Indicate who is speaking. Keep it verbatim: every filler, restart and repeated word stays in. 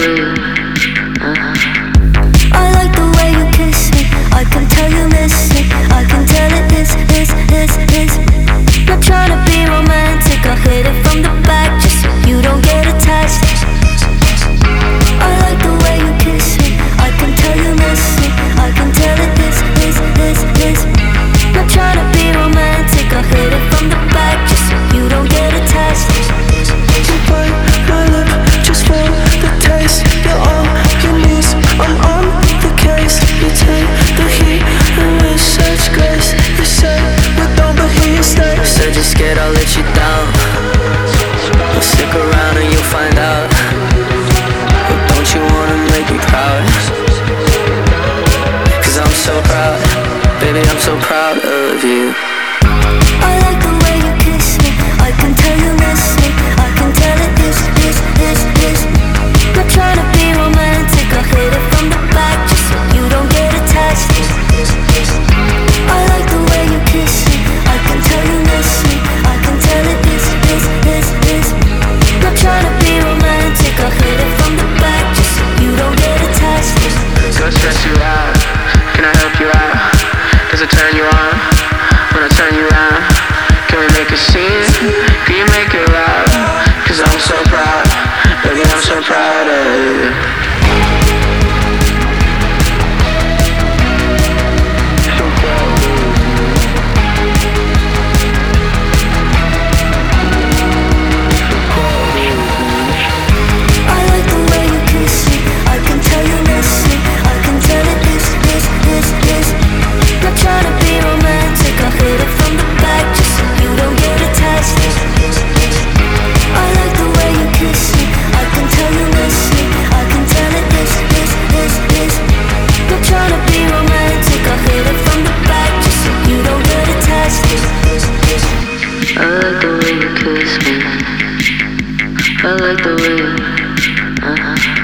Speaker 1: way you, uh-huh.
Speaker 2: I like the way you kiss me. I can tell you miss me. I can tell it is, is, is, is. Not trying to be romantic. I hit it from the back just so you don't get attached. I like the way you kiss me. I can tell you miss me. I can tell it is, is, is, is. Not trying to be romantic. I hit it from the back just so you don't get attached.
Speaker 3: You bite my lip just for the taste. You're all your knees, I'm on the case. You take the heat and with such grace. You say you don't, but here you stay.
Speaker 1: You said you're scared I'll let you down. Well, stick around and you'll find out. But don't you wanna make me proud? Cause I'm so proud, baby, I'm so proud of you.
Speaker 2: I like the way you kiss me. I can tell you miss me. I can tell it is, is, is, is. Not trying to be romantic. I hit it from the back just so you don't get attached. I like the way you kiss me. I can tell you miss me. I can tell it is, is, is, is. Not trying to be romantic. I hit it from the back just so you don't get attached.
Speaker 1: Go stress you out, can I help you out? Does it turn you on when I turn you around? Can we make a scene? Can you make it loud? Cause I'm so proud, baby, I'm so proud of you.
Speaker 2: I like the way you kiss me. I can tell you miss me. I can tell it is, is, is, is. Not trying to be romantic. I hit it from the back just so you don't get attached. I like the way you kiss me. I can tell you miss me. I can tell it is, is, is, is. Not trying to be romantic. I hit it from the back just so you don't get attached.
Speaker 1: I like the way you kiss me. I like the way you, uh-huh.